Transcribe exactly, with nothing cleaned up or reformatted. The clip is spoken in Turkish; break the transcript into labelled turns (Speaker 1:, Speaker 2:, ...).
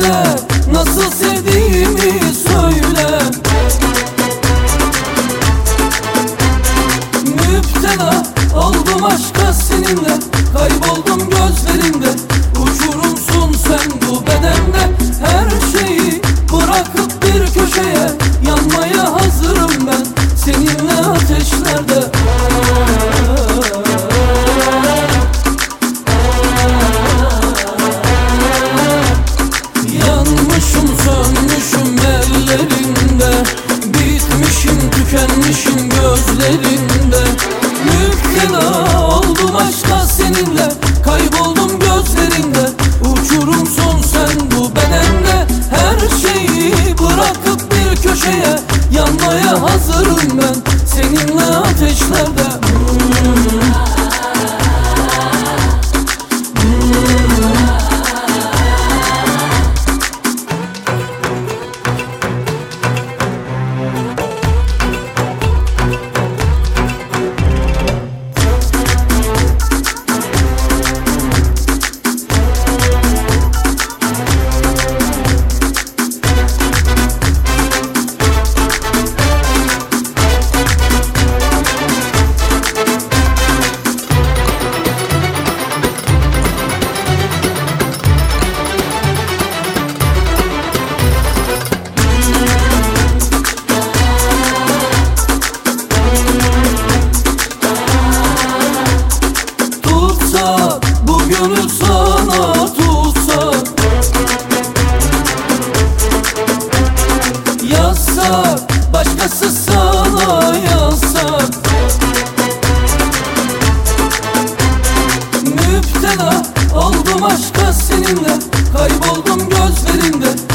Speaker 1: söyle, nasıl sevdiğimi söyle. Müptela oldum aşka seninle, kayboldum gözlerinde. Uçurumsun sen bu bedende, her şeyi bırakıp bir köşeye yanmaya hazırım ben seninle ateşlerde. Yanmışım sönmüşüm ellerinde, bitmişim tükenmişim gözlerinde. Müptela oldum aşka seninle, kayboldum gözlerinde. Uçurumsun sen bu bedende, her şeyi bırakıp bir köşeye yanmaya hazırım ben seninle ateşlerde. Bu gönül sana tutsa, yazsak, başkası sana yazsak. Müptela oldum aşka seninle, kayboldum gözlerinde.